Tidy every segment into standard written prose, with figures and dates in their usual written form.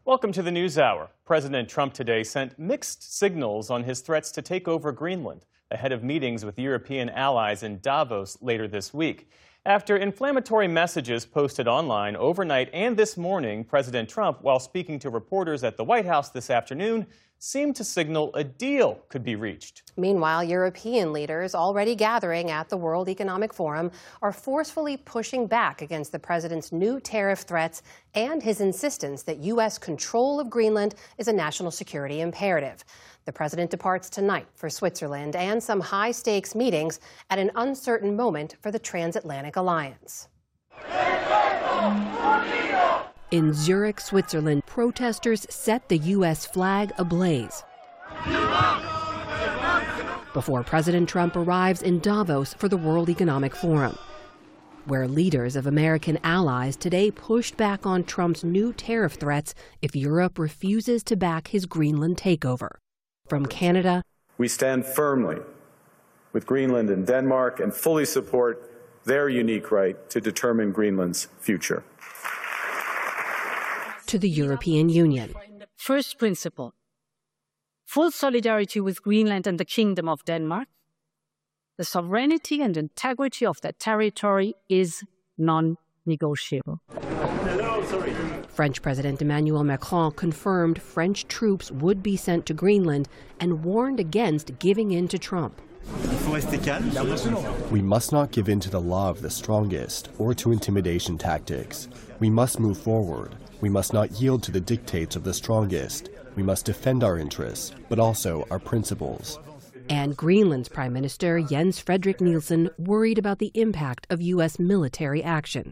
Welcome to the NewsHour. President Trump today sent mixed signals on his threats to take over Greenland ahead of meetings with European allies in Davos later this week. After inflammatory messages posted online overnight and this morning, President Trump, while speaking to reporters at the White House this afternoon, seemed to signal a deal could be reached. Meanwhile, European leaders already gathering at the World Economic Forum are forcefully pushing back against the president's new tariff threats and his insistence that U.S. control of Greenland is a national security imperative. The president departs tonight for Switzerland and some high-stakes meetings at an uncertain moment for the transatlantic alliance. In Zurich, Switzerland, protesters set the U.S. flag ablaze before President Trump arrives in Davos for the World Economic Forum, where leaders of American allies today pushed back on Trump's new tariff threats if Europe refuses to back his Greenland takeover. From Canada, we stand firmly with Greenland and Denmark and fully support their unique right to determine Greenland's future. To the European Union. First principle, full solidarity with Greenland and the Kingdom of Denmark. The sovereignty and integrity of that territory is non-negotiable. French President Emmanuel Macron confirmed French troops would be sent to Greenland and warned against giving in to Trump. We must not give in to the law of the strongest or to intimidation tactics. We must move forward. We must not yield to the dictates of the strongest. We must defend our interests, but also our principles. And Greenland's Prime Minister Jens Frederik Nielsen worried about the impact of U.S. military action.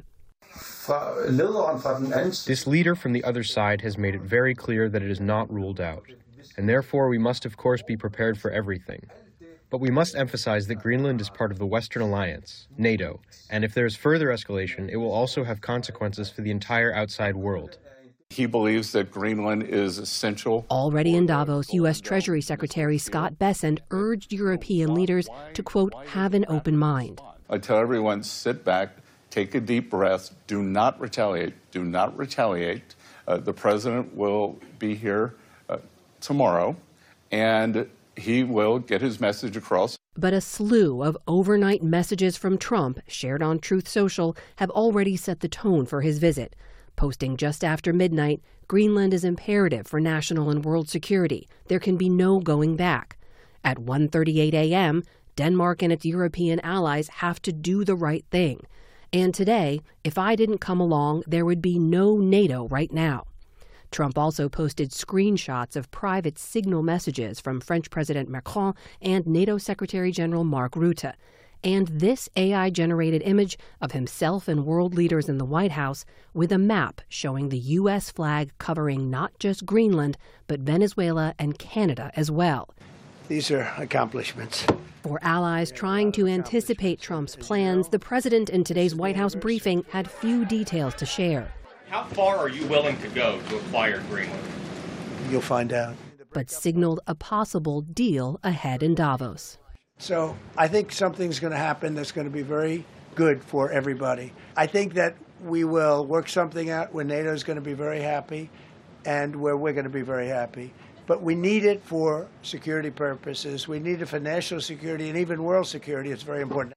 This leader from the other side has made it very clear that it is not ruled out, and therefore we must of course be prepared for everything. But we must emphasize that Greenland is part of the Western Alliance, NATO, and if there is further escalation, it will also have consequences for the entire outside world. He believes that Greenland is essential. Already in Davos, U.S. Treasury Secretary Scott Bessent urged European leaders to, quote, have an open mind. I tell everyone, sit back, take a deep breath, do not retaliate, do not retaliate. The president will be here tomorrow, and he will get his message across. But a slew of overnight messages from Trump, shared on Truth Social, have already set the tone for his visit. Posting just after midnight, Greenland is imperative for national and world security. There can be no going back. At 1:38 a.m., Denmark and its European allies have to do the right thing. And today, if I didn't come along, there would be no NATO right now. Trump also posted screenshots of private signal messages from French President Macron and NATO Secretary General Mark Rutte. And this AI-generated image of himself and world leaders in the White House with a map showing the U.S. flag covering not just Greenland, but Venezuela and Canada as well. These are accomplishments. For allies trying to anticipate Trump's plans, the president in today's White House briefing had few details to share. How far are you willing to go to acquire Greenland? You'll find out. But signaled a possible deal ahead in Davos. So I think something's going to happen that's going to be very good for everybody. I think that we will work something out where NATO is going to be very happy and where we're going to be very happy. But we need it for security purposes. We need it for national security and even world security. It's very important.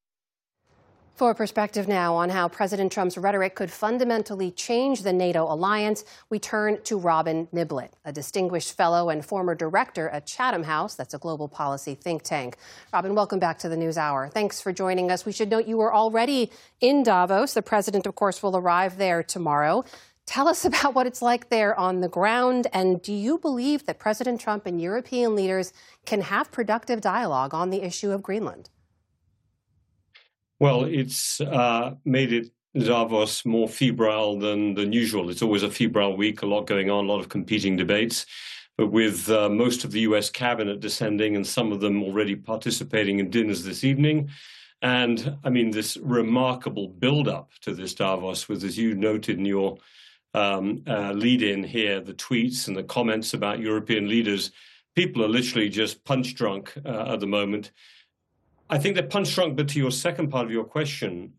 For perspective now on how President Trump's rhetoric could fundamentally change the NATO alliance, we turn to Robin Niblett, a distinguished fellow and former director at Chatham House. That's a global policy think tank. Robin, welcome back to the NewsHour. Thanks for joining us. We should note you were already in Davos. The president, of course, will arrive there tomorrow. Tell us about what it's like there on the ground. And do you believe that President Trump and European leaders can have productive dialogue on the issue of Greenland? Well, it's made it Davos more febrile than usual. It's always a febrile week, a lot going on, a lot of competing debates. But with most of the U.S. cabinet descending and some of them already participating in dinners this evening, and I mean this remarkable build-up to this Davos, with, as you noted in your lead-in here, the tweets and the comments about European leaders, people are literally just punch drunk at the moment. I think they're punch drunk, but to your second part of your question,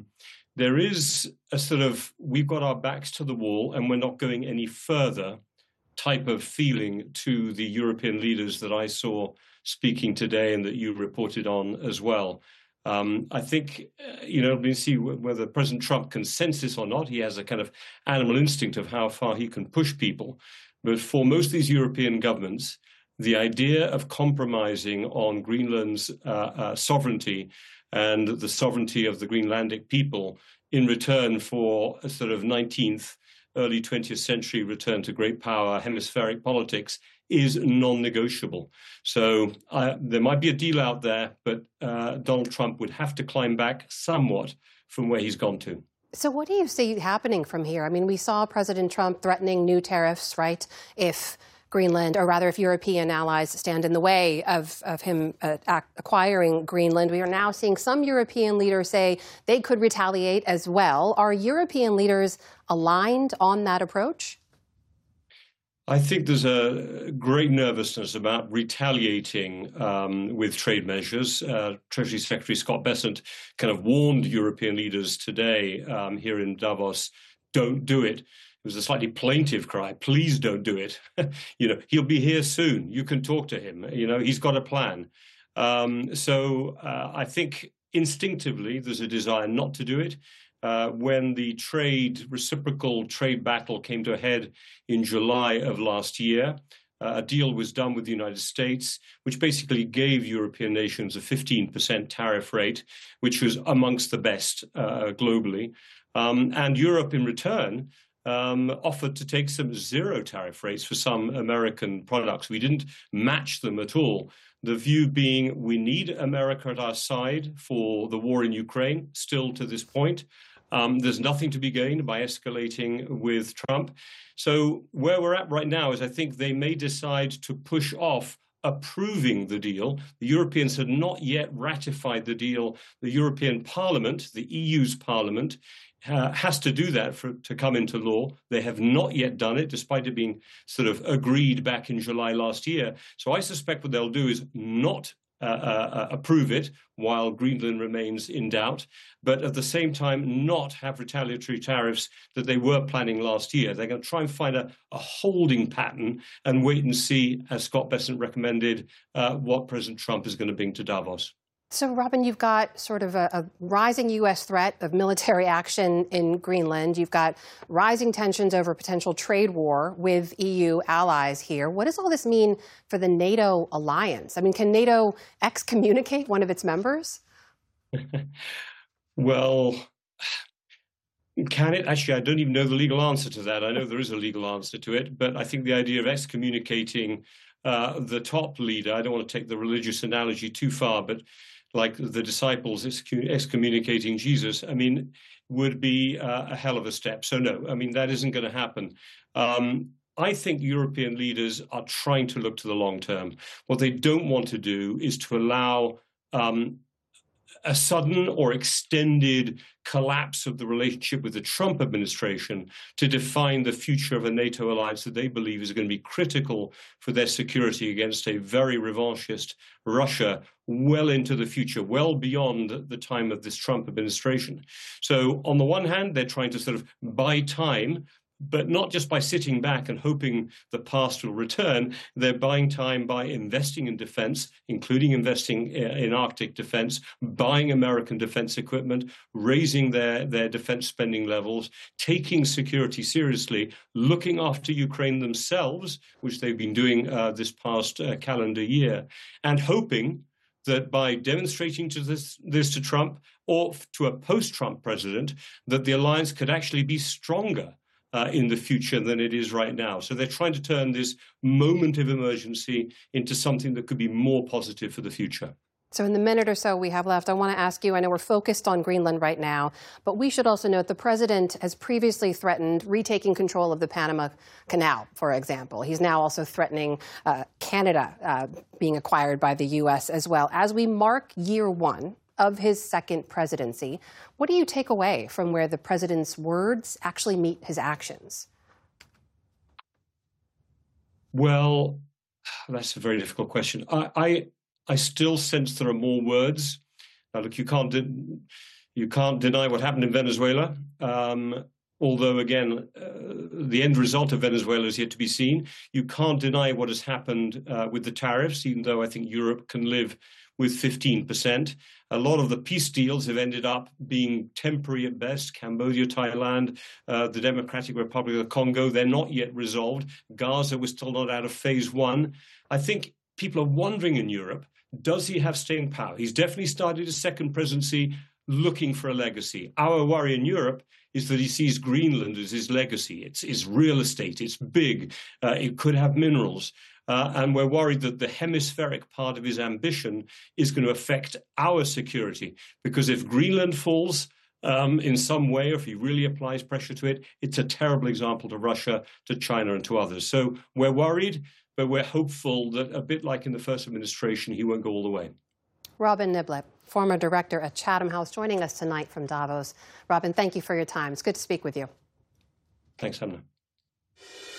there is a sort of, we've got our backs to the wall and we're not going any further type of feeling to the European leaders that I saw speaking today and that you reported on as well. I think, we'll see whether President Trump can sense this or not. He has a kind of animal instinct of how far he can push people. But for most of these European governments, the idea of compromising on Greenland's sovereignty and the sovereignty of the Greenlandic people in return for a sort of 19th, early 20th century return to great power, hemispheric politics, is non-negotiable. So there might be a deal out there, but Donald Trump would have to climb back somewhat from where he's gone to. So what do you see happening from here? I mean, we saw President Trump threatening new tariffs, right, if Greenland, or rather if European allies stand in the way of him acquiring Greenland. We are now seeing some European leaders say they could retaliate as well. Are European leaders aligned on that approach? I think there's a great nervousness about retaliating with trade measures. Treasury Secretary Scott Bessent kind of warned European leaders today here in Davos, don't do it. It was a slightly plaintive cry, please don't do it. He'll be here soon. You can talk to him. He's got a plan. So I think instinctively there's a desire not to do it. When the reciprocal trade battle came to a head in July of last year, a deal was done with the United States, which basically gave European nations a 15% tariff rate, which was amongst the best globally. And Europe, in return, offered to take some zero tariff rates for some American products. We didn't match them at all. The view being we need America at our side for the war in Ukraine, still to this point. There's nothing to be gained by escalating with Trump. So where we're at right now is I think they may decide to push off approving the deal. The Europeans had not yet ratified the deal. The European Parliament, the EU's Parliament, has to do that to come into law. They have not yet done it, despite it being sort of agreed back in July last year. So I suspect what they'll do is not approve it while Greenland remains in doubt, but at the same time not have retaliatory tariffs that they were planning last year. They're going to try and find a holding pattern and wait and see, as Scott Bessent recommended, what President Trump is going to bring to Davos. So, Robin, you've got sort of a rising U.S. threat of military action in Greenland. You've got rising tensions over potential trade war with EU allies here. What does all this mean for the NATO alliance? I mean, can NATO excommunicate one of its members? Well, can it? Actually, I don't even know the legal answer to that. I know there is a legal answer to it, but I think the idea of excommunicating the top leader, I don't want to take the religious analogy too far, but like the disciples excommunicating Jesus, would be a hell of a step. So no, that isn't going to happen. I think European leaders are trying to look to the long term. What they don't want to do is to allow a sudden or extended collapse of the relationship with the Trump administration to define the future of a NATO alliance that they believe is going to be critical for their security against a very revanchist Russia well into the future, well beyond the time of this Trump administration. So on the one hand, they're trying to sort of buy time, but not just by sitting back and hoping the past will return. They're buying time by investing in defense, including investing in Arctic defense, buying American defense equipment, raising their defense spending levels, taking security seriously, looking after Ukraine themselves, which they've been doing this past calendar year, and hoping that by demonstrating this to Trump or to a post-Trump president, that the alliance could actually be stronger in the future than it is right now. So they're trying to turn this moment of emergency into something that could be more positive for the future. So in the minute or so we have left, I want to ask you, I know we're focused on Greenland right now, but we should also note the president has previously threatened retaking control of the Panama Canal, for example. He's now also threatening Canada being acquired by the U.S. as well. As we mark year one of his second presidency, what do you take away from where the president's words actually meet his actions? Well, that's a very difficult question. I still sense there are more words. Now, look, you can't deny what happened in Venezuela. although, again, the end result of Venezuela is yet to be seen. You can't deny what has happened with the tariffs, even though I think Europe can live with 15%. A lot of the peace deals have ended up being temporary at best. Cambodia, Thailand, the Democratic Republic of the Congo, they're not yet resolved. Gaza was still not out of phase one. I think people are wondering in Europe, does he have staying power? He's definitely started his second presidency looking for a legacy. Our worry in Europe is that he sees Greenland as his legacy. It's real estate, it's big, it could have minerals. And we're worried that the hemispheric part of his ambition is going to affect our security. Because if Greenland falls in some way, or if he really applies pressure to it, it's a terrible example to Russia, to China, and to others. So we're worried, but we're hopeful that, a bit like in the first administration, he won't go all the way. Robin Niblett, former director at Chatham House, joining us tonight from Davos. Robin, thank you for your time. It's good to speak with you. Thanks, Hamna.